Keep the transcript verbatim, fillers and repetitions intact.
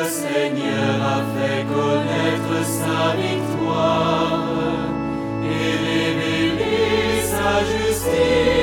Seigneur a fait connaître sa victoire et révélé sa justice.